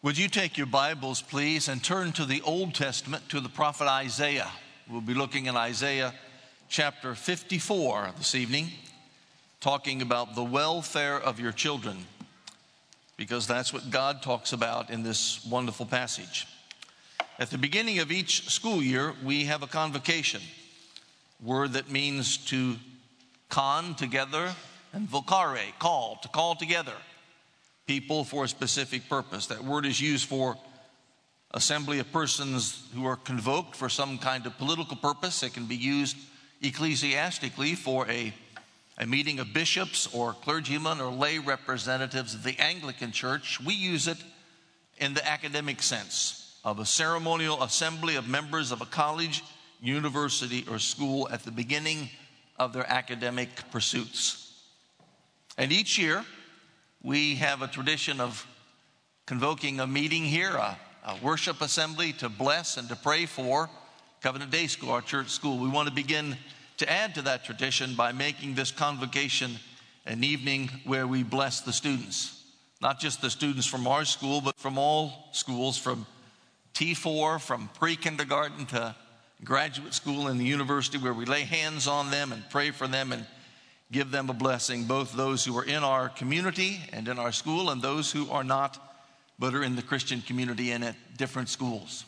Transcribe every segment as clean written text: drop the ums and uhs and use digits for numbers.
Would you take your Bibles, please, and turn to the Old Testament, to the prophet Isaiah. We'll be looking at Isaiah chapter 54 this evening, talking about the welfare of your children, because that's what God talks about in this wonderful passage. At the beginning of each school year, we have a convocation, word that means to con, together, and vocare, call, to call together people for a specific purpose. That word is used for assembly of persons who are convoked for some kind of political purpose. It can be used ecclesiastically for a meeting of bishops or clergymen or lay representatives of the Anglican Church. We use it in the academic sense of a ceremonial assembly of members of a college, university, or school at the beginning of their academic pursuits. And each year, we have a tradition of convoking a meeting here, a worship assembly to bless and to pray for Covenant Day School, our church school. We want to begin to add to that tradition by making this convocation an evening where we bless the students. Not just the students from our school, but from all schools, from T4, from pre-kindergarten to graduate school and the university, where we lay hands on them and pray for them and give them a blessing, both those who are in our community and in our school and those who are not, but are in the Christian community and at different schools.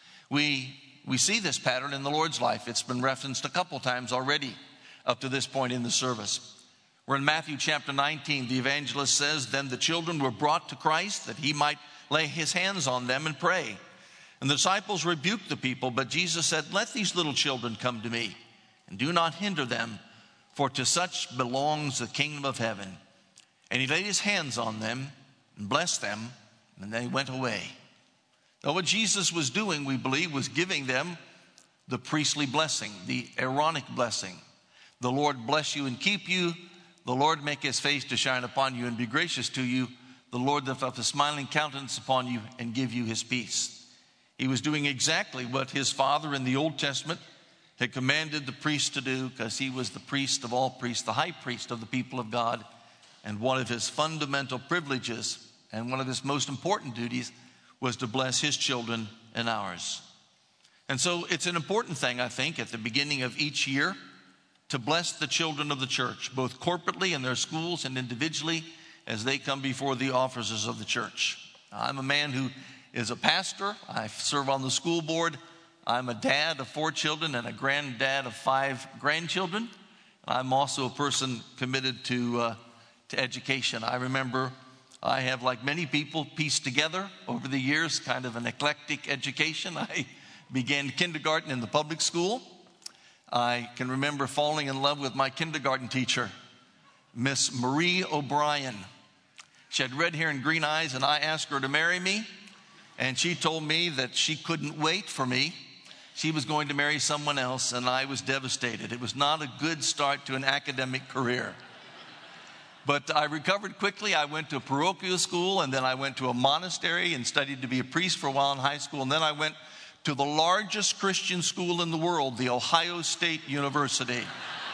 We see this pattern in the Lord's life. It's been referenced a couple times already up to this point in the service. We're in Matthew chapter 19. The evangelist says, "Then the children were brought to Christ that he might lay his hands on them and pray. And the disciples rebuked the people, but Jesus said, 'Let these little children come to me, and do not hinder them, for to such belongs the kingdom of heaven.' And he laid his hands on them and blessed them, and they went away." Now, what Jesus was doing, we believe, was giving them the priestly blessing, the Aaronic blessing. "The Lord bless you and keep you. The Lord make his face to shine upon you and be gracious to you. The Lord lift up his smiling countenance upon you and give you his peace." He was doing exactly what his father in the Old Testament had commanded the priest to do, because he was the priest of all priests, the high priest of the people of God. And one of his fundamental privileges and one of his most important duties was to bless his children and ours. And so it's an important thing, I think, at the beginning of each year to bless the children of the church, both corporately in their schools and individually as they come before the officers of the church. I'm a man who is a pastor. I serve on the school board. I'm a dad of 4 children and a granddad of 5 grandchildren. I'm also a person committed to education. I remember I have, like many people, pieced together over the years kind of an eclectic education. I began kindergarten in the public school. I can remember falling in love with my kindergarten teacher, Miss Marie O'Brien. She had red hair and green eyes, and I asked her to marry me. And she told me that she couldn't wait for me. She was going to marry someone else, and I was devastated. It was not a good start to an academic career. But I recovered quickly. I went to a parochial school, and then I went to a monastery and studied to be a priest for a while in high school. And then I went to the largest Christian school in the world, the Ohio State University.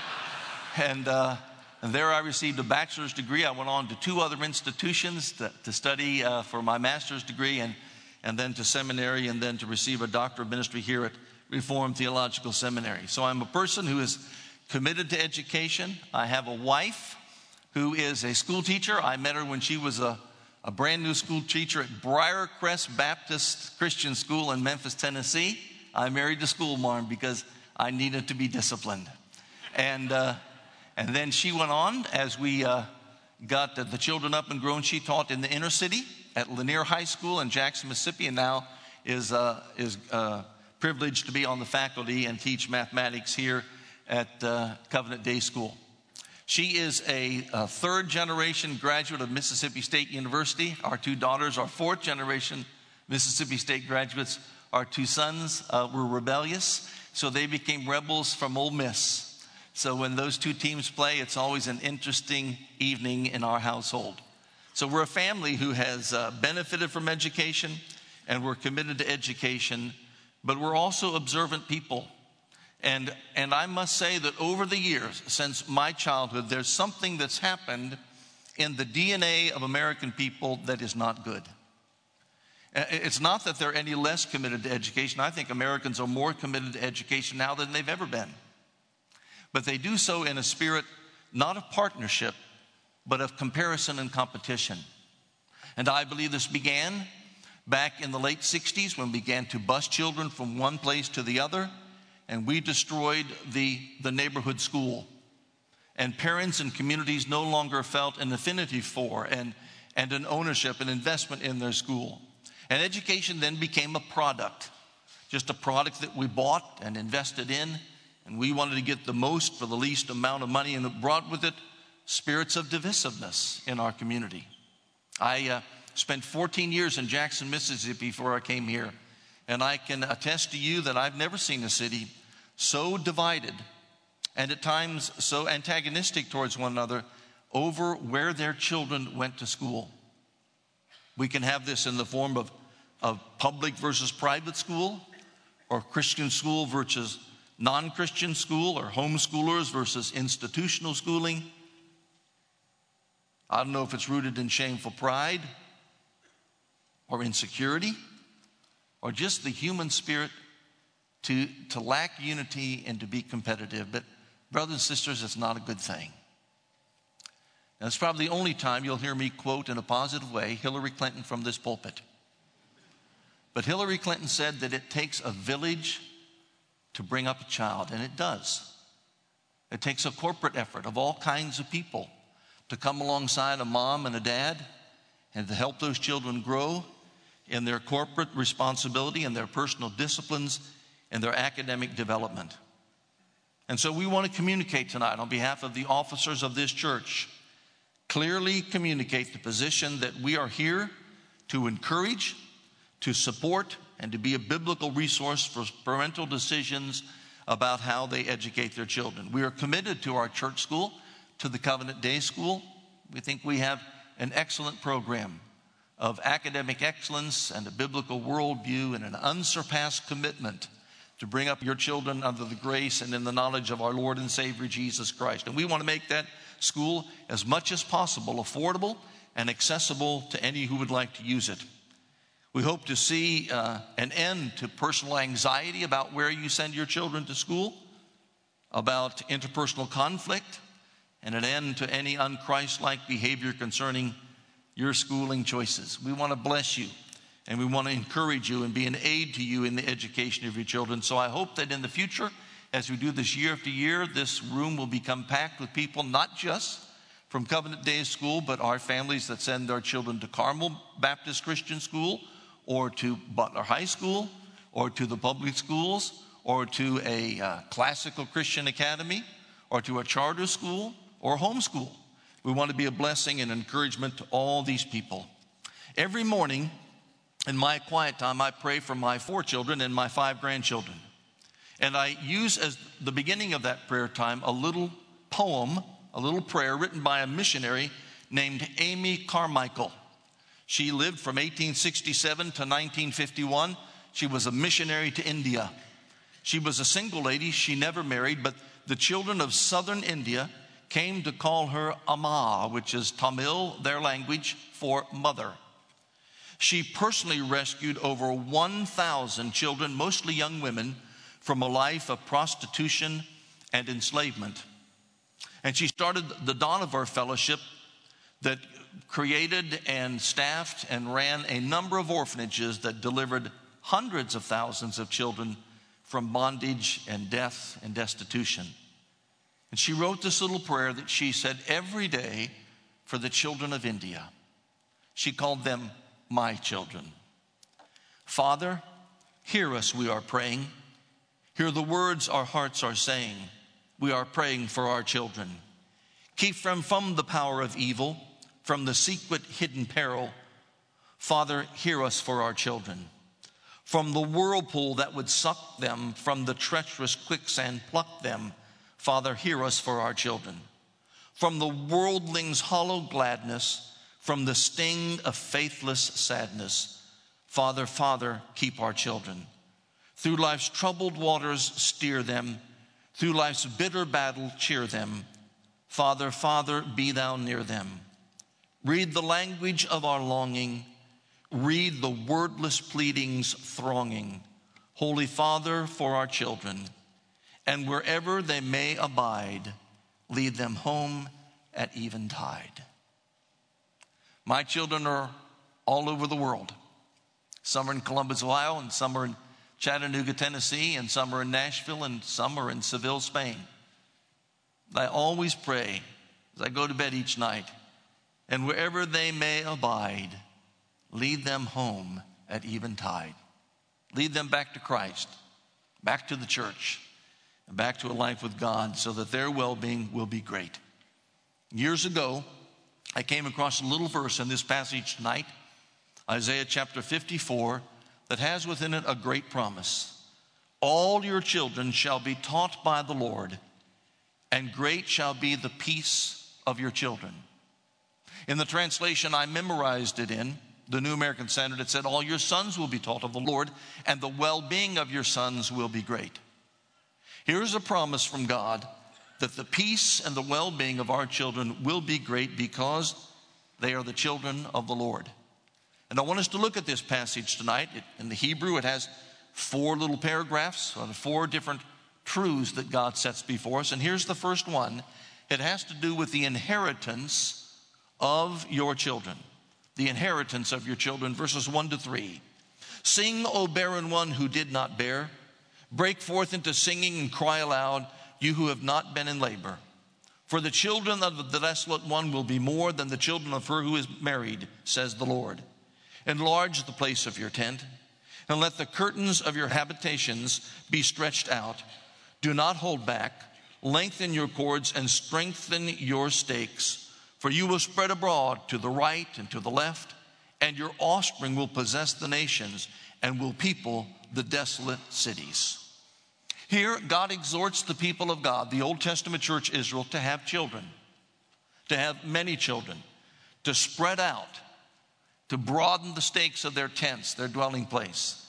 And there I received a bachelor's degree. I went on to 2 other institutions to study for my master's degree, and then to seminary, and then to receive a doctor of ministry here at Reformed Theological Seminary. So I'm a person who is committed to education. I have a wife who is a school teacher. I met her when she was a brand new school teacher at Briarcrest Baptist Christian School in Memphis, Tennessee. I married the school marm because I needed to be disciplined. And then she went on as we got the children up and grown. She taught in the inner city at Lanier High School in Jackson, Mississippi, and now is privileged to be on the faculty and teach mathematics here at Covenant Day School. She is a 3rd-generation graduate of Mississippi State University. Our 2 daughters are 4th-generation Mississippi State graduates. Our 2 sons were rebellious, so they became rebels from Ole Miss. So when those 2 teams play, it's always an interesting evening in our household. So we're a family who has benefited from education, and we're committed to education, but we're also observant people. And I must say that over the years, since my childhood, there's something that's happened in the DNA of American people that is not good. It's not that they're any less committed to education. I think Americans are more committed to education now than they've ever been. But they do so in a spirit not of partnership, but of comparison and competition. And I believe this began back in the late 60s when we began to bus children from one place to the other, and we destroyed the neighborhood school. And parents and communities no longer felt an affinity for and an ownership, an investment in their school. And education then became a product, just a product that we bought and invested in, and we wanted to get the most for the least amount of money, and it brought with it spirits of divisiveness in our community. I spent 14 years in Jackson, Mississippi before I came here, and I can attest to you that I've never seen a city so divided and at times so antagonistic towards one another over where their children went to school. We can have this in the form of public versus private school, or Christian school versus non-Christian school, or homeschoolers versus institutional schooling. I don't know if it's rooted in shameful pride or insecurity or just the human spirit to lack unity and to be competitive. But brothers and sisters, it's not a good thing. And it's probably the only time you'll hear me quote in a positive way Hillary Clinton from this pulpit. But Hillary Clinton said that it takes a village to bring up a child, and it does. It takes a corporate effort of all kinds of people to come alongside a mom and a dad and to help those children grow in their corporate responsibility and their personal disciplines and their academic development. And so we want to communicate tonight on behalf of the officers of this church, clearly communicate the position that we are here to encourage, to support, and to be a biblical resource for parental decisions about how they educate their children. We are committed to our church school, to the Covenant Day School. We think we have an excellent program of academic excellence and a biblical worldview and an unsurpassed commitment to bring up your children under the grace and in the knowledge of our Lord and Savior Jesus Christ. And we want to make that school as much as possible affordable and accessible to any who would like to use it. We hope to see an end to personal anxiety about where you send your children to school, about interpersonal conflict, and an end to any unchristlike behavior concerning your schooling choices. We want to bless you, and we want to encourage you and be an aid to you in the education of your children. So I hope that in the future, as we do this year after year, this room will become packed with people, not just from Covenant Day School, but our families that send their children to Carmel Baptist Christian School, or to Butler High School, or to the public schools, or to a classical Christian academy, or to a charter school, or homeschool. We want to be a blessing and encouragement to all these people. Every morning in my quiet time, I pray for my 4 children and my 5 grandchildren. And I use as the beginning of that prayer time a little poem, a little prayer written by a missionary named Amy Carmichael. She lived from 1867 to 1951. She was a missionary to India. She was a single lady. She never married, but the children of southern India came to call her Amma, which is Tamil, their language, for mother. She personally rescued over 1,000 children, mostly young women, from a life of prostitution and enslavement. And she started the Dohnavur Fellowship that created and staffed and ran a number of orphanages that delivered hundreds of thousands of children from bondage and death and destitution. And she wrote this little prayer that she said every day for the children of India. She called them my children. Father, hear us, we are praying. Hear the words our hearts are saying. We are praying for our children. Keep them from the power of evil, from the secret hidden peril. Father, hear us for our children. From the whirlpool that would suck them, from the treacherous quicksand pluck them. Father, hear us for our children. From the worldling's hollow gladness, from the sting of faithless sadness. Father, Father, keep our children. Through life's troubled waters, steer them. Through life's bitter battle, cheer them. Father, Father, be thou near them. Read the language of our longing. read the wordless pleadings thronging. Holy Father, for our children, and wherever they may abide, lead them home at eventide. My children are all over the world. Some are in Columbus, Ohio, and some are in Chattanooga, Tennessee, and some are in Nashville, and some are in Seville, Spain. I always pray as I go to bed each night, and wherever they may abide, lead them home at eventide. Lead them back to Christ, back to the church, and back to a life with God so that their well-being will be great. Years ago, I came across a little verse in this passage tonight, Isaiah chapter 54, that has within it a great promise. All your children shall be taught by the Lord, and great shall be the peace of your children. In the translation I memorized it in, the New American Standard, it said, all your sons will be taught of the Lord, and the well-being of your sons will be great. Here's a promise from God that the peace and the well-being of our children will be great because they are the children of the Lord. And I want us to look at this passage tonight. In the Hebrew, it has 4 little paragraphs, 4 different truths that God sets before us. And here's the first one. It has to do with the inheritance of your children. The inheritance of your children, verses 1 to 3. Sing, O barren one who did not bear. Break forth into singing and cry aloud, you who have not been in labor. For the children of the desolate one will be more than the children of her who is married, says the Lord. Enlarge the place of your tent, and let the curtains of your habitations be stretched out. Do not hold back. Lengthen your cords and strengthen your stakes. For you will spread abroad to the right and to the left, and your offspring will possess the nations and will people the desolate cities. Here, God exhorts the people of God, the Old Testament church Israel, to have children, to have many children, to spread out, to broaden the stakes of their tents, their dwelling place,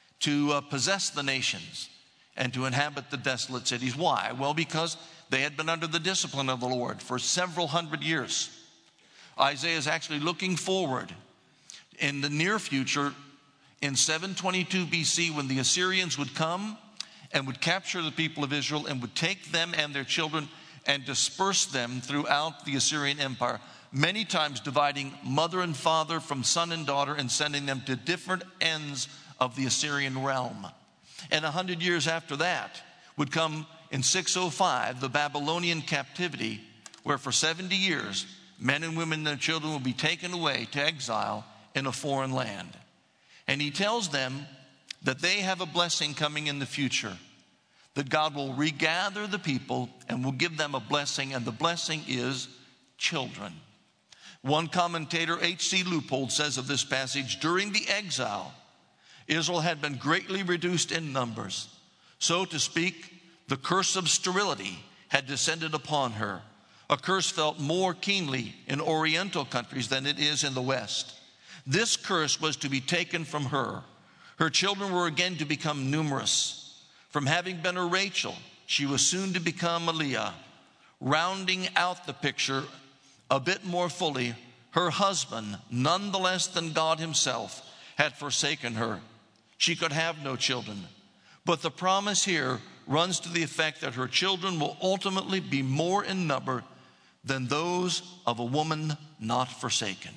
to possess the nations, and to inhabit the desolate cities. Why? Well, because they had been under the discipline of the Lord for several hundred years. Isaiah is actually looking forward in the near future, in 722 BC, when the Assyrians would come and would capture the people of Israel and would take them and their children and disperse them throughout the Assyrian Empire, many times dividing mother and father from son and daughter and sending them to different ends of the Assyrian realm. And 100 years after that would come in 605, the Babylonian captivity, where for 70 years, men and women and their children will be taken away to exile in a foreign land. And he tells them that they have a blessing coming in the future, that God will regather the people and will give them a blessing, and the blessing is children. One commentator, H.C. Leupold, says of this passage, during the exile, Israel had been greatly reduced in numbers. So to speak, the curse of sterility had descended upon her, a curse felt more keenly in Oriental countries than it is in the West. This curse was to be taken from her. Her children were again to become numerous. From having been a Rachel, she was soon to become a Leah. Rounding out the picture a bit more fully, her husband, none the less than God himself, had forsaken her. She could have no children. But the promise here runs to the effect that her children will ultimately be more in number than those of a woman not forsaken.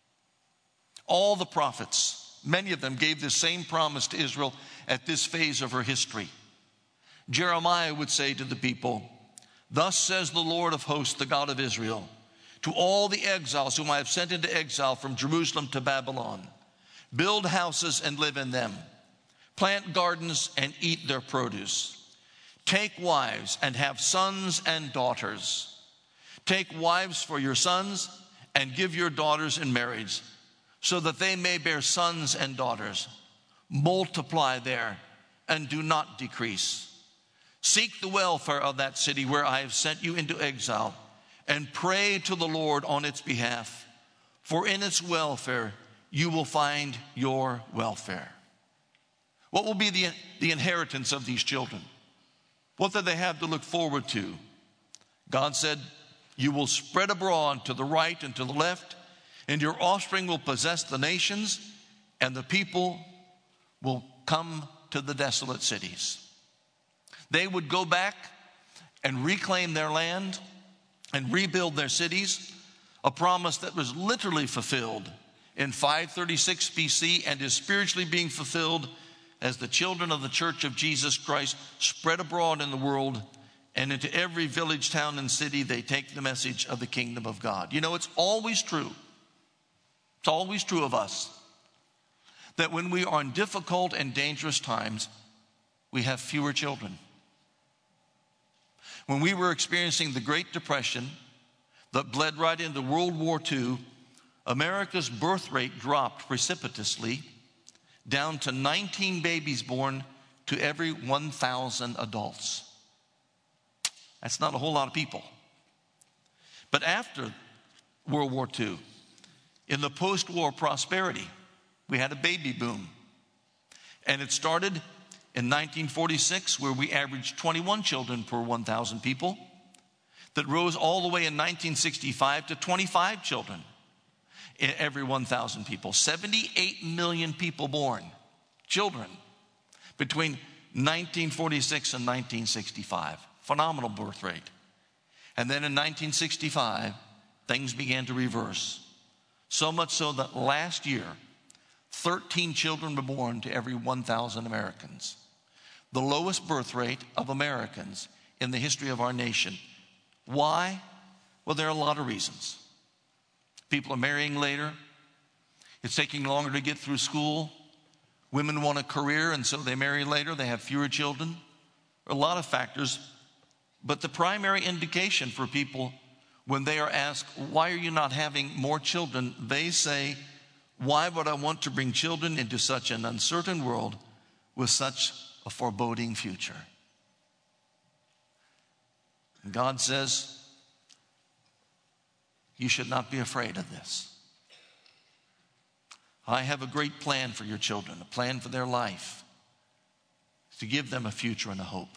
All the prophets, many of them, gave this same promise to Israel at this phase of her history. Jeremiah would say to the people, thus says the Lord of hosts, the God of Israel, to all the exiles whom I have sent into exile from Jerusalem to Babylon, build houses and live in them. Plant gardens and eat their produce. Take wives and have sons and daughters. Take wives for your sons and give your daughters in marriage, so that they may bear sons and daughters. Multiply there and do not decrease. Seek the welfare of that city where I have sent you into exile, and pray to the Lord on its behalf, for in its welfare you will find your welfare. What will be the inheritance of these children? What do they have to look forward to? God said, you will spread abroad to the right and to the left, and your offspring will possess the nations, and the people will come to the desolate cities. They would go back and reclaim their land and rebuild their cities, a promise that was literally fulfilled in 536 BC and is spiritually being fulfilled as the children of the Church of Jesus Christ spread abroad in the world, and into every village, town, and city they take the message of the kingdom of God. You know, it's always true. It's always true of us that when we are in difficult and dangerous times, we have fewer children. When we were experiencing the Great Depression that bled right into World War II, America's birth rate dropped precipitously down to 19 babies born to every 1,000 adults. That's not a whole lot of people. But after World War II, in the post-war prosperity, we had a baby boom. And it started in 1946, where we averaged 21 children per 1,000 people, that rose all the way in 1965 to 25 children in every 1,000 people. 78 million people born, children, between 1946 and 1965. Phenomenal birth rate. And then in 1965, things began to reverse. So much so that last year, 13 children were born to every 1,000 Americans. The lowest birth rate of Americans in the history of our nation. Why? Well, there are a lot of reasons. People are marrying later. It's taking longer to get through school. Women want a career, and so they marry later. They have fewer children. There are a lot of factors. But the primary indication for people when they are asked, why are you not having more children? They say, why would I want to bring children into such an uncertain world with such a foreboding future? And God says, you should not be afraid of this. I have a great plan for your children, a plan for their life, to give them a future and a hope.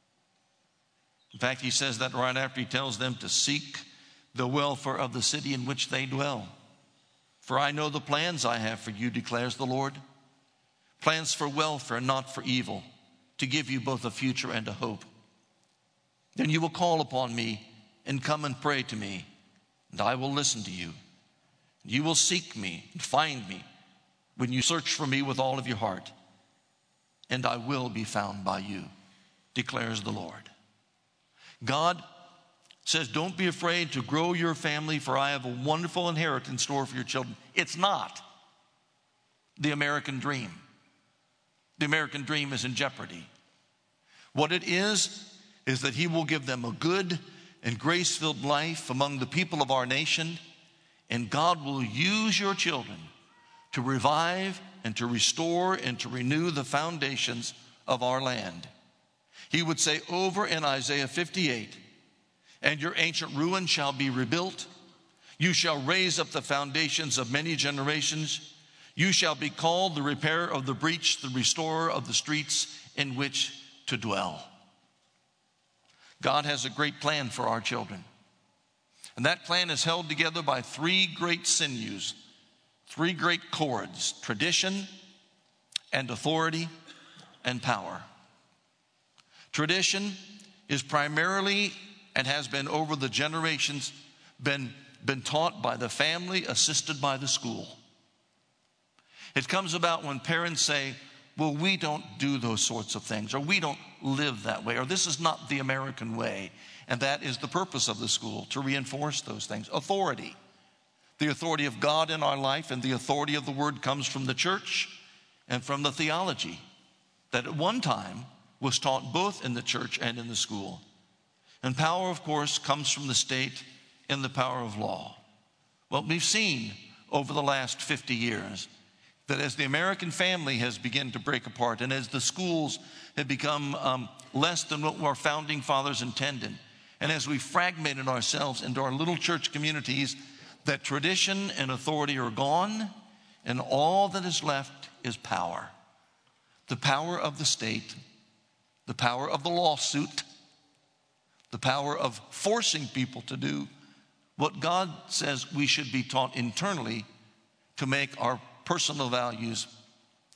In fact, he says that right after he tells them to seek the welfare of the city in which they dwell. For I know the plans I have for you, declares the Lord. Plans for welfare, not for evil, to give you both a future and a hope. Then you will call upon me and come and pray to me, and I will listen to you. You will seek me and find me when you search for me with all of your heart, and I will be found by you, declares the Lord. God says, don't be afraid to grow your family, for I have a wonderful inheritance in store for your children. It's not the American dream. The American dream is in jeopardy. What it is that he will give them a good and grace-filled life among the people of our nation, and God will use your children to revive and to restore and to renew the foundations of our land. He would say over in Isaiah 58, and your ancient ruin shall be rebuilt. You shall raise up the foundations of many generations. You shall be called the repairer of the breach, the restorer of the streets in which to dwell. God has a great plan for our children. And that plan is held together by three great sinews, three great cords: tradition and authority and power. Tradition is primarily, and has been over the generations, been taught by the family, assisted by the school. It comes about when parents say, well, we don't do those sorts of things, or we don't live that way, or this is not the American way. And that is the purpose of the school, to reinforce those things. Authority. The authority of God in our life and the authority of the word comes from the church and from the theology that at one time was taught both in the church and in the school. And power, of course, comes from the state in the power of law. Well, we've seen over the last 50 years that as the American family has begun to break apart, and as the schools have become less than what our founding fathers intended, and as we fragmented ourselves into our little church communities, that tradition and authority are gone, and all that is left is power. The power of the state, the power of the lawsuit, the power of forcing people to do what God says we should be taught internally to make our personal values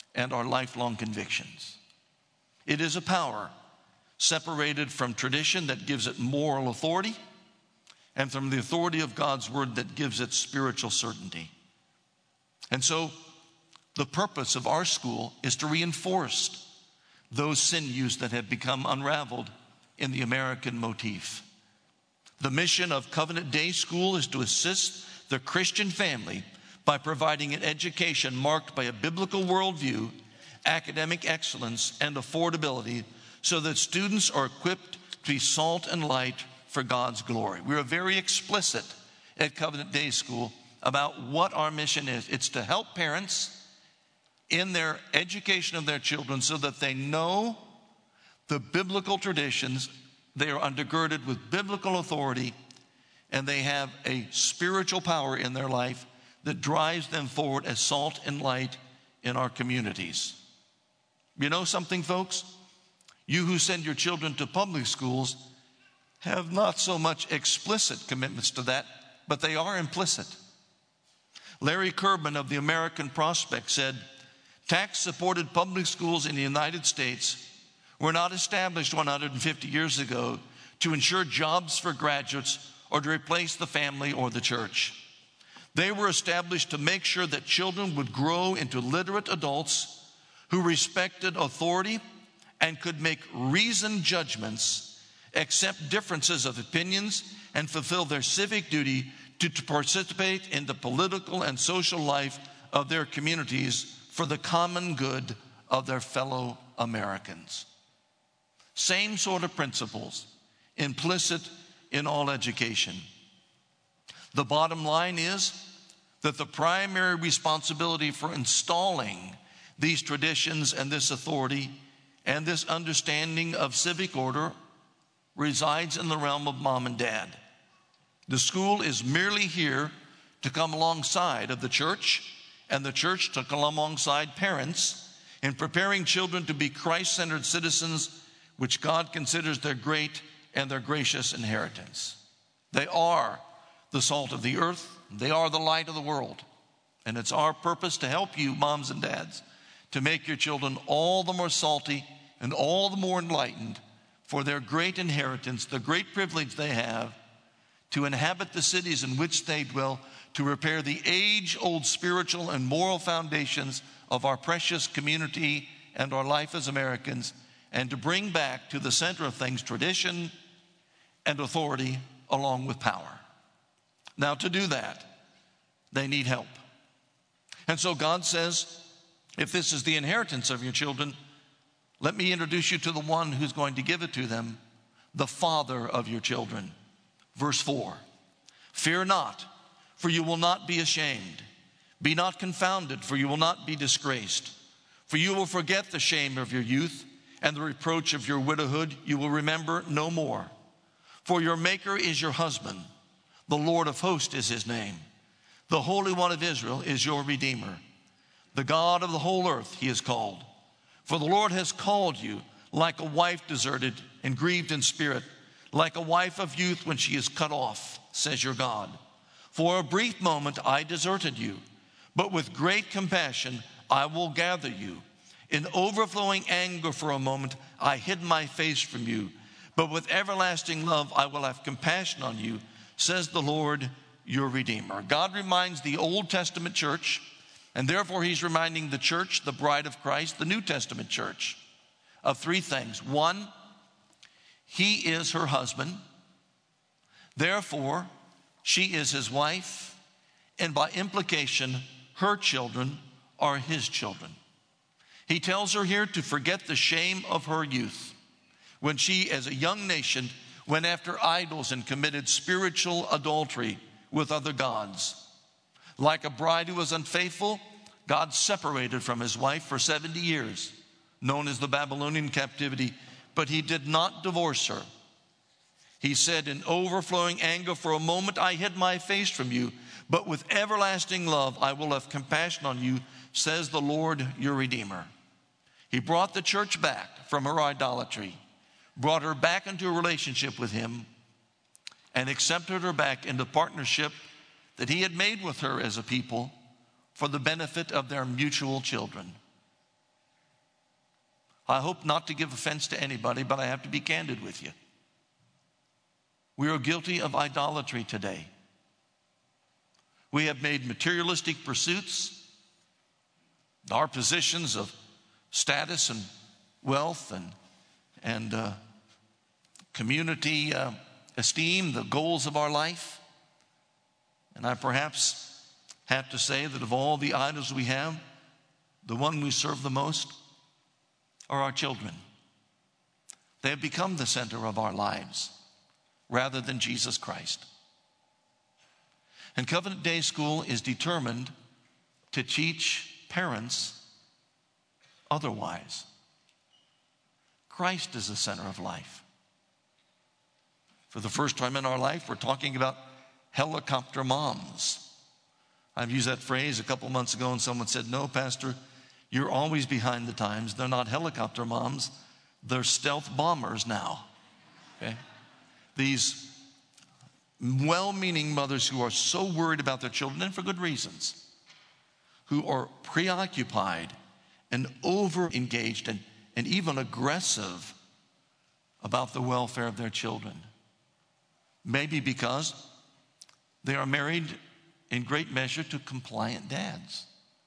and our lifelong convictions. It is a power separated from tradition that gives it moral authority, and from the authority of God's word that gives it spiritual certainty. And so the purpose of our school is to reinforce those sinews that have become unraveled in the American motif. The mission of Covenant Day School is to assist the Christian family by providing an education marked by a biblical worldview, academic excellence, and affordability, so that students are equipped to be salt and light for God's glory. We are very explicit at Covenant Day School about what our mission is. It's to help parents in their education of their children so that they know the biblical traditions, they are undergirded with biblical authority, and they have a spiritual power in their life that drives them forward as salt and light in our communities. You know something, folks? You who send your children to public schools have not so much explicit commitments to that, but they are implicit. Larry Kerban of the American Prospect said, tax-supported public schools in the United States were not established 150 years ago to ensure jobs for graduates or to replace the family or the church. They were established to make sure that children would grow into literate adults who respected authority and could make reasoned judgments, accept differences of opinions, and fulfill their civic duty to participate in the political and social life of their communities for the common good of their fellow Americans. Same sort of principles implicit in all education. The bottom line is that the primary responsibility for installing these traditions and this authority and this understanding of civic order resides in the realm of mom and dad. The school is merely here to come alongside of the church, and the church to come alongside parents in preparing children to be Christ-centered citizens, which God considers their great and their gracious inheritance. They are the salt of the earth. They are the light of the world. And it's our purpose to help you, moms and dads, to make your children all the more salty and all the more enlightened for their great inheritance, the great privilege they have to inhabit the cities in which they dwell, to repair the age-old spiritual and moral foundations of our precious community and our life as Americans, and to bring back to the center of things tradition and authority along with power. Now, to do that, they need help. And so God says, if this is the inheritance of your children, let me introduce you to the one who's going to give it to them, the Father of your children. Verse 4, fear not, for you will not be ashamed. Be not confounded, for you will not be disgraced. For you will forget the shame of your youth, and the reproach of your widowhood you will remember no more. For your Maker is your husband. The Lord of hosts is his name. The Holy One of Israel is your Redeemer. The God of the whole earth he is called. For the Lord has called you like a wife deserted and grieved in spirit, like a wife of youth when she is cut off, says your God. For a brief moment I deserted you, but with great compassion I will gather you. In overflowing anger for a moment I hid my face from you, but with everlasting love I will have compassion on you, says the Lord your Redeemer. God reminds the Old Testament church, and therefore he's reminding the church, the bride of Christ, the New Testament church, of three things. One, he is her husband. Therefore, she is his wife, and by implication, her children are his children. He tells her here to forget the shame of her youth, when she, as a young nation, went after idols and committed spiritual adultery with other gods. Like a bride who was unfaithful, God separated from his wife for 70 years, known as the Babylonian captivity, but he did not divorce her. He said, in overflowing anger for a moment I hid my face from you, but with everlasting love I will have compassion on you, says the Lord your Redeemer. He brought the church back from her idolatry, brought her back into a relationship with him, and accepted her back into partnership that he had made with her as a people for the benefit of their mutual children. I hope not to give offense to anybody, but I have to be candid with you. We are guilty of idolatry today. We have made materialistic pursuits, our positions of status and wealth and community esteem, the goals of our life. And I perhaps have to say that of all the idols we have, the one we serve the most are our children. They have become the center of our lives rather than Jesus Christ. And Covenant Day School is determined to teach parents otherwise. Christ is the center of life. For the first time in our life, we're talking about helicopter moms. I've used that phrase a couple months ago, and someone said, "No, Pastor, you're always behind the times. They're not helicopter moms. They're stealth bombers now." Okay? These well-meaning mothers who are so worried about their children, and for good reasons, who are preoccupied and over-engaged and even aggressive about the welfare of their children. Maybe because they are married in great measure to compliant dads.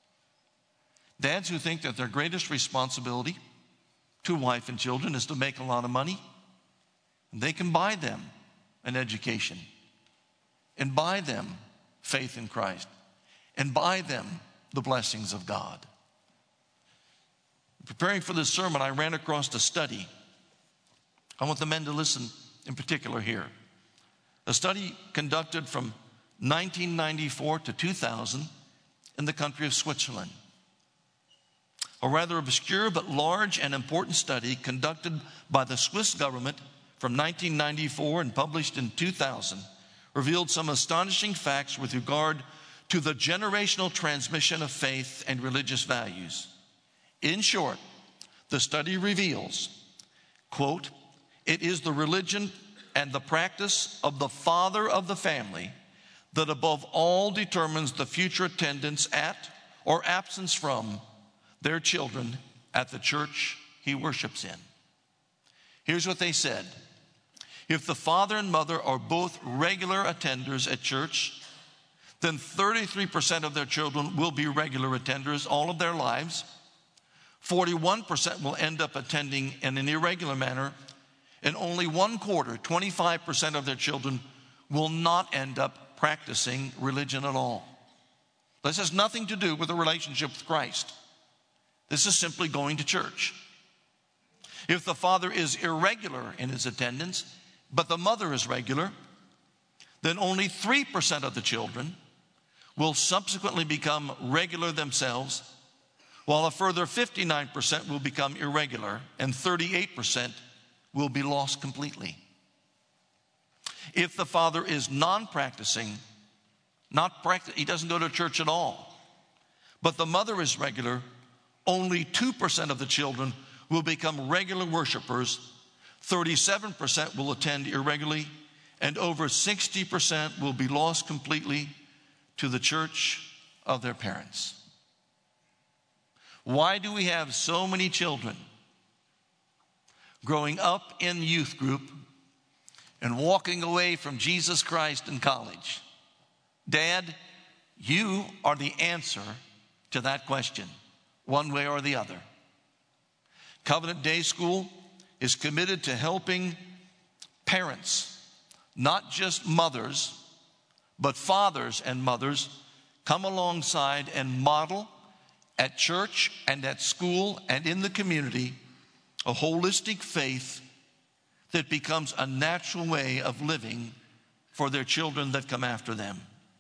Dads who think that their greatest responsibility to wife and children is to make a lot of money, and they can buy them an education and buy them faith in Christ and buy them the blessings of God. Preparing for this sermon, I ran across a study. I want the men to listen in particular here. A study conducted from 1994 to 2000 in the country of Switzerland. A rather obscure but large and important study conducted by the Swiss government from 1994 and published in 2000 revealed some astonishing facts with regard to the generational transmission of faith and religious values. In short, the study reveals, quote, "It is the religion and the practice of the father of the family that above all determines the future attendance at or absence from their children at the church he worships in." Here's what they said. If the father and mother are both regular attenders at church, then 33% of their children will be regular attenders all of their lives. 41% will end up attending in an irregular manner, and only 1/4, 25% of their children will not end up practicing religion at all. This has nothing to do with a relationship with Christ. This is simply going to church. If the father is irregular in his attendance, but the mother is regular, then only 3% of the children will subsequently become regular themselves, while a further 59% will become irregular and 38% will be lost completely. If the father is non-practicing, he doesn't go to church at all, but the mother is regular, only 2% of the children will become regular worshipers, 37% will attend irregularly, and over 60% will be lost completely to the church of their parents. Why do we have so many children growing up in youth group and walking away from Jesus Christ in college? Dad, you are the answer to that question, one way or the other. Covenant Day School is committed to helping parents, not just mothers, but fathers and mothers, come alongside and model at church and at school and in the community a holistic faith that becomes a natural way of living for their children that come after them.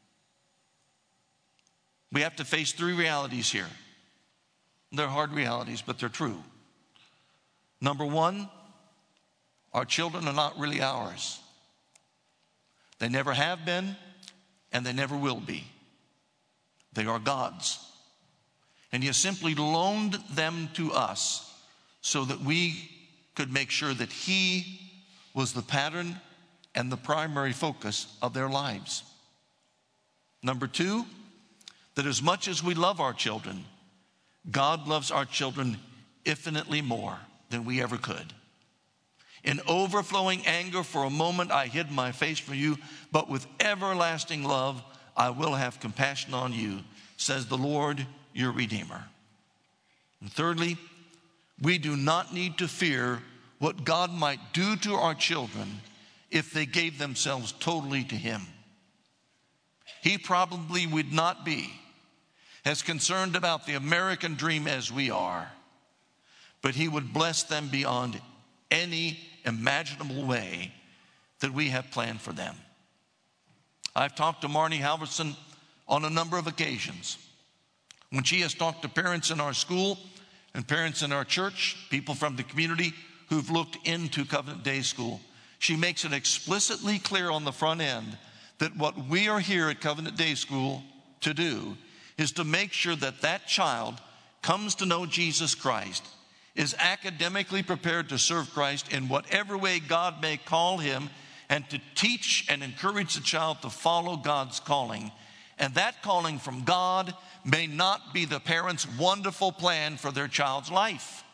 We have to face 3 realities here. They're hard realities, but they're true. Number 1, our children are not really ours. They never have been, and they never will be. They are God's. And He has simply loaned them to us so that we could make sure that He was the pattern and the primary focus of their lives. Number 2, that as much as we love our children, God loves our children infinitely more. than we ever could. In overflowing anger, for a moment I hid my face from you, but with everlasting love I will have compassion on you, says the Lord your Redeemer. And thirdly, we do not need to fear what God might do to our children if they gave themselves totally to Him. He probably would not be as concerned about the American dream as we are, but He would bless them beyond any imaginable way that we have planned for them. I've talked to Marnie Halverson on a number of occasions. When she has talked to parents in our school and parents in our church, people from the community who've looked into Covenant Day School, she makes it explicitly clear on the front end that what we are here at Covenant Day School to do is to make sure that that child comes to know Jesus Christ, is academically prepared to serve Christ in whatever way God may call him, and to teach and encourage the child to follow God's calling. And that calling from God may not be the parent's wonderful plan for their child's life,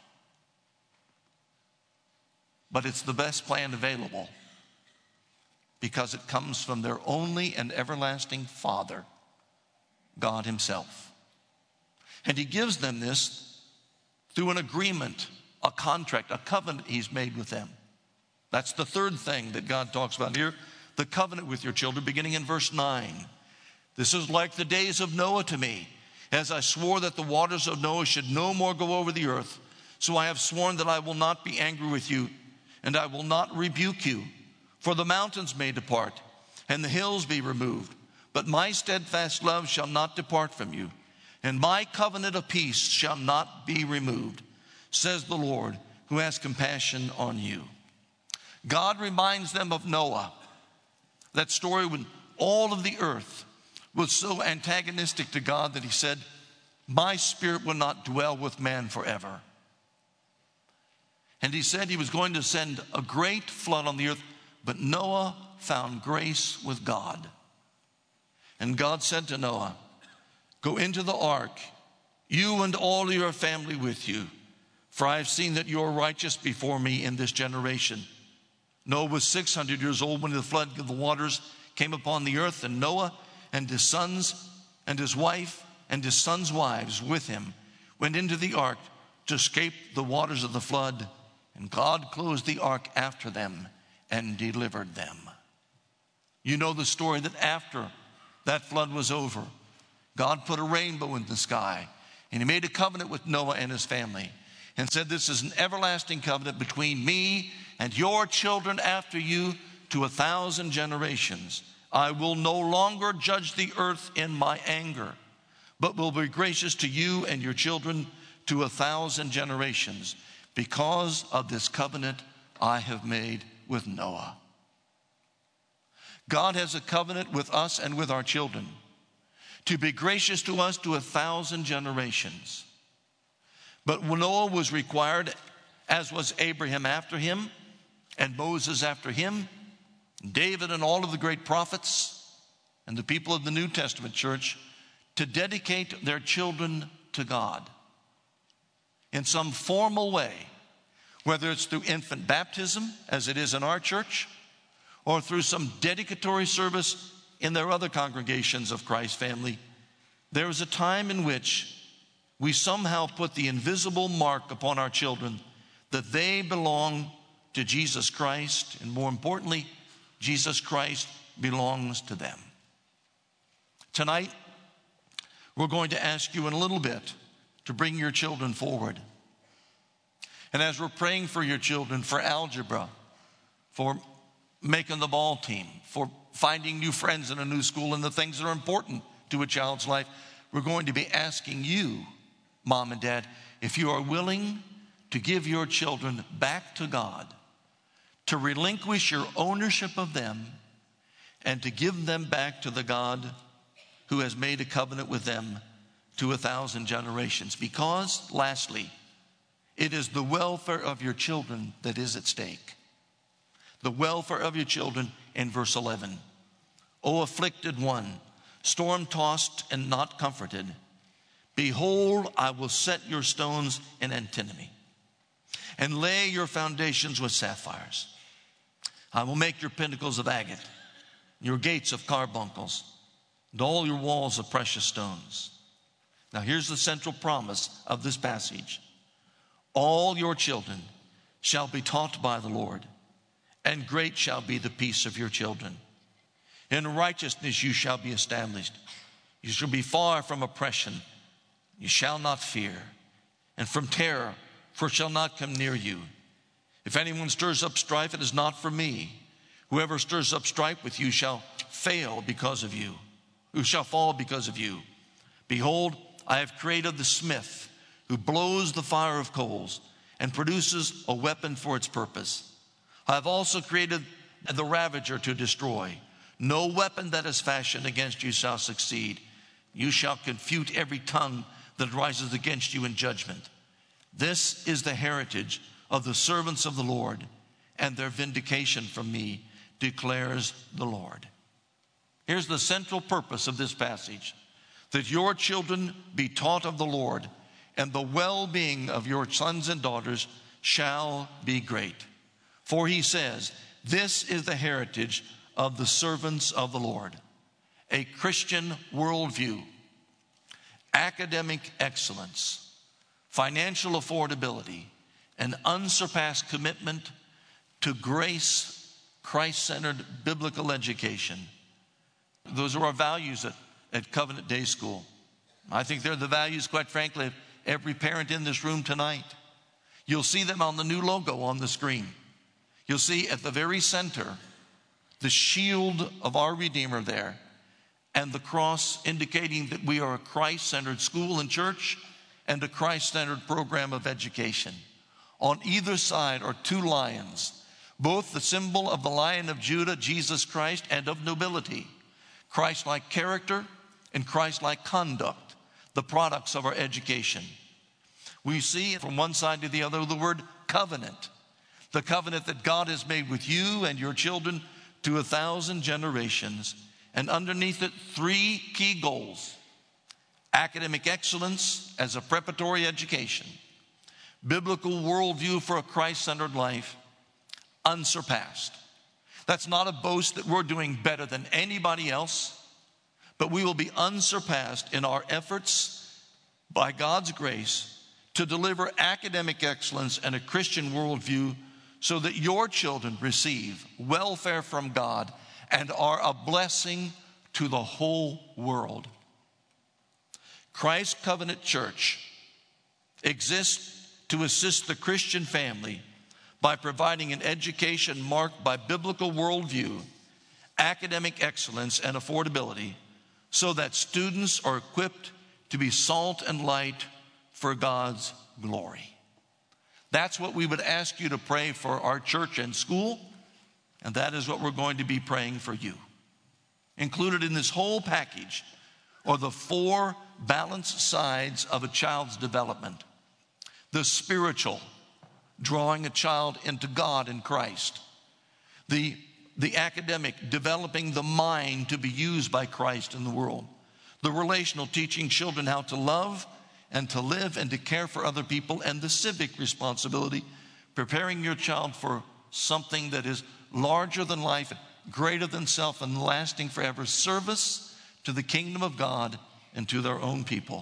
but it's the best plan available because it comes from their only and everlasting Father, God Himself. And He gives them this through an agreement, a contract, a covenant He's made with them. That's the third thing that God talks about here, the covenant with your children, beginning in verse 9. This is like the days of Noah to me, as I swore that the waters of Noah should no more go over the earth. So I have sworn that I will not be angry with you, and I will not rebuke you. For the mountains may depart, and the hills be removed, but my steadfast love shall not depart from you, and my covenant of peace shall not be removed, says the Lord, who has compassion on you. God reminds them of Noah, that story when all of the earth was so antagonistic to God that He said, my spirit will not dwell with man forever. And He said He was going to send a great flood on the earth, but Noah found grace with God. And God said to Noah, go into the ark, you and all your family with you, for I have seen that you are righteous before me in this generation. Noah was 600 years old when the flood of the waters came upon the earth, and Noah and his sons and his wife and his sons' wives with him went into the ark to escape the waters of the flood, and God closed the ark after them and delivered them. You know the story that after that flood was over, God put a rainbow in the sky, and He made a covenant with Noah and his family and said, this is an everlasting covenant between me and your children after you to 1,000 generations. I will no longer judge the earth in my anger, but will be gracious to you and your children to 1,000 generations because of this covenant I have made with Noah. God has a covenant with us and with our children to be gracious to us to 1,000 generations. But Noah was required, as was Abraham after him, and Moses after him, David and all of the great prophets, and the people of the New Testament church, to dedicate their children to God in some formal way, whether it's through infant baptism, as it is in our church, or through some dedicatory service in their other congregations of Christ's family. There is a time in which we somehow put the invisible mark upon our children that they belong to Jesus Christ, and more importantly, Jesus Christ belongs to them. Tonight, we're going to ask you in a little bit to bring your children forward. And as we're praying for your children, for algebra, for making the ball team, for finding new friends in a new school and the things that are important to a child's life, we're going to be asking you, Mom and Dad, if you are willing to give your children back to God, to relinquish your ownership of them, and to give them back to the God who has made a covenant with them to 1,000 generations. Because, lastly, it is the welfare of your children that is at stake. The welfare of your children in verse 11. O afflicted one, storm-tossed and not comforted, behold, I will set your stones in antinomy, and lay your foundations with sapphires. I will make your pinnacles of agate, your gates of carbuncles, and all your walls of precious stones. Now here's the central promise of this passage. All your children shall be taught by the Lord, and great shall be the peace of your children. In righteousness you shall be established. You shall be far from oppression. You shall not fear. And from terror, for it shall not come near you. If anyone stirs up strife, it is not for me. Whoever stirs up strife with you shall fail because of you. Who shall fall because of you. Behold, I have created the smith who blows the fire of coals and produces a weapon for its purpose. I have also created the ravager to destroy. No weapon that is fashioned against you shall succeed. You shall confute every tongue that rises against you in judgment. This is the heritage of the servants of the Lord, and their vindication from me, declares the Lord. Here's the central purpose of this passage, that your children be taught of the Lord, and the well-being of your sons and daughters shall be great. For he says, this is the heritage of the servants of the Lord. A Christian worldview, academic excellence, financial affordability, an unsurpassed commitment to grace, Christ-centered biblical education. Those are our values at Covenant Day School. I think they're the values, quite frankly, of every parent in this room tonight. You'll see them on the new logo on the screen. You'll see at the very center the shield of our Redeemer there, and the cross indicating that we are a Christ-centered school and church and a Christ-centered program of education. On either side are two lions, both the symbol of the Lion of Judah, Jesus Christ, and of nobility, Christ-like character and Christ-like conduct, the products of our education. We see from one side to the other the word covenant, the covenant that God has made with you and your children to 1,000 generations, and underneath it, three key goals: academic excellence as a preparatory education, biblical worldview for a Christ-centered life, unsurpassed. That's not a boast that we're doing better than anybody else, but we will be unsurpassed in our efforts by God's grace to deliver academic excellence and a Christian worldview so that your children receive welfare from God and are a blessing to the whole world. Christ Covenant Church exists to assist the Christian family by providing an education marked by biblical worldview, academic excellence, and affordability, so that students are equipped to be salt and light for God's glory. That's what we would ask you to pray for our church and school, and that is what we're going to be praying for you. Included in this whole package are the four balanced sides of a child's development. The spiritual, drawing a child into God in Christ. The academic, developing the mind to be used by Christ in the world. The relational, teaching children how to love and to live and to care for other people. And the civic responsibility, preparing your child for something that is larger than life, greater than self, and lasting forever: service to the kingdom of God and to their own people.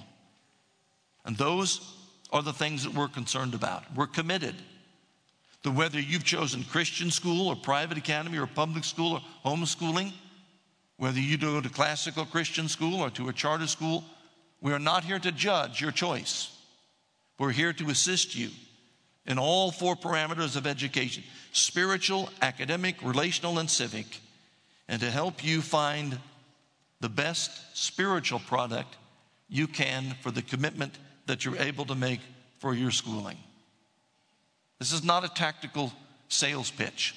And those are the things that we're concerned about. We're committed that whether you've chosen Christian school or private academy or public school or homeschooling, whether you go to classical Christian school or to a charter school, we are not here to judge your choice. We're here to assist you in all four parameters of education: spiritual, academic, relational, and civic, and to help you find the best spiritual product you can for the commitment that you're able to make for your schooling. This is not a tactical sales pitch.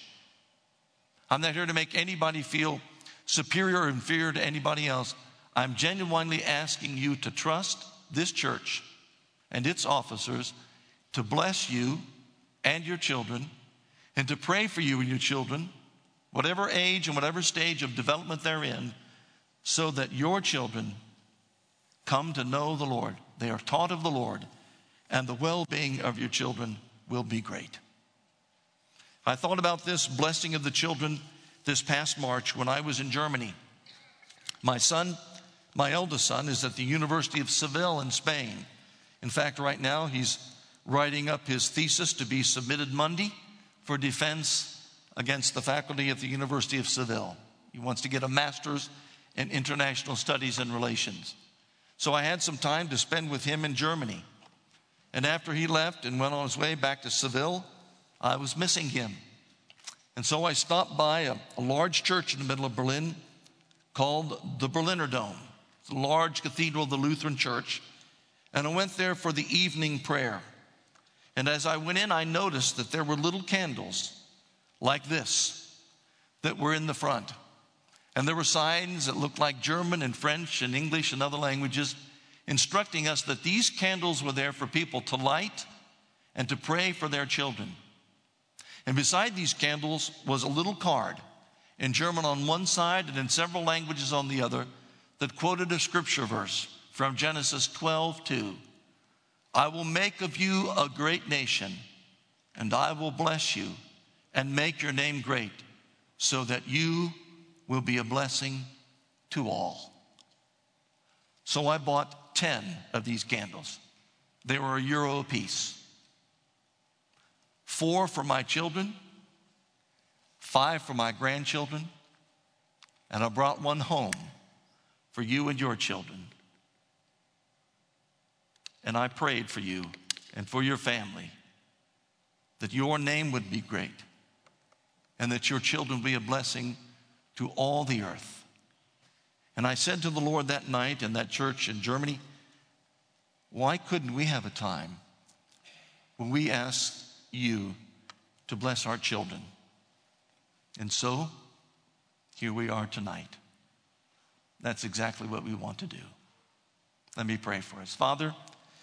I'm not here to make anybody feel superior or inferior to anybody else. I'm genuinely asking you to trust this church and its officers to bless you and your children, and to pray for you and your children, whatever age and whatever stage of development they're in, so that your children come to know the Lord. They are taught of the Lord, and the well-being of your children will be great. I thought about this blessing of the children this past March when I was in Germany. My eldest son, is at the University of Seville in Spain. In fact, right now he's writing up his thesis to be submitted Monday for defense against the faculty at the University of Seville. He wants to get a master's in international studies and relations. So I had some time to spend with him in Germany. And after he left and went on his way back to Seville, I was missing him. And so I stopped by a large church in the middle of Berlin called the Berliner Dome. It's a large cathedral of the Lutheran Church. And I went there for the evening prayer. And as I went in, I noticed that there were little candles like this that were in the front. And there were signs that looked like German and French and English and other languages, instructing us that these candles were there for people to light and to pray for their children. And beside these candles was a little card in German on one side and in several languages on the other that quoted a scripture verse from Genesis 12:2. I will make of you a great nation, and I will bless you and make your name great, so that you will be a blessing to all. So I bought 10 of these candles. They were €1 a piece. 4 for my children, 5 for my grandchildren, and I brought one home for you and your children. And I prayed for you and for your family that your name would be great and that your children would be a blessing to all the earth. And I said to the Lord that night in that church in Germany, why couldn't we have a time when we ask you to bless our children? And so, here we are tonight. That's exactly what we want to do. Let me pray for us. Father,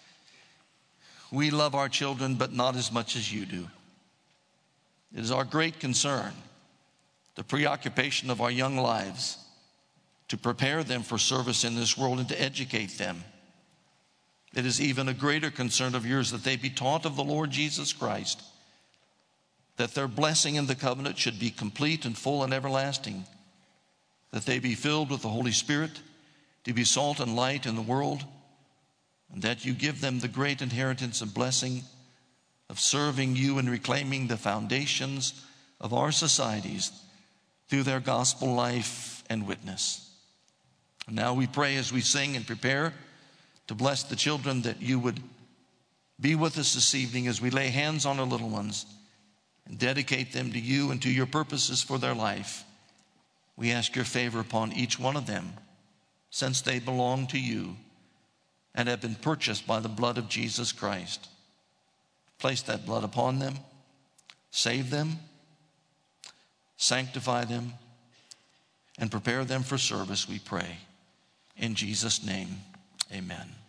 we love our children, but not as much as you do. It is our great concern, the preoccupation of our young lives, to prepare them for service in this world and to educate them. It is even a greater concern of yours that they be taught of the Lord Jesus Christ, that their blessing in the covenant should be complete and full and everlasting, that they be filled with the Holy Spirit to be salt and light in the world, and that you give them the great inheritance and blessing of serving you and reclaiming the foundations of our societies through their gospel life and witness. And now we pray as we sing and prepare to bless the children, that you would be with us this evening as we lay hands on our little ones and dedicate them to you and to your purposes for their life. We ask your favor upon each one of them, since they belong to you and have been purchased by the blood of Jesus Christ. Place that blood upon them, save them, sanctify them, and prepare them for service, we pray. In Jesus' name, amen.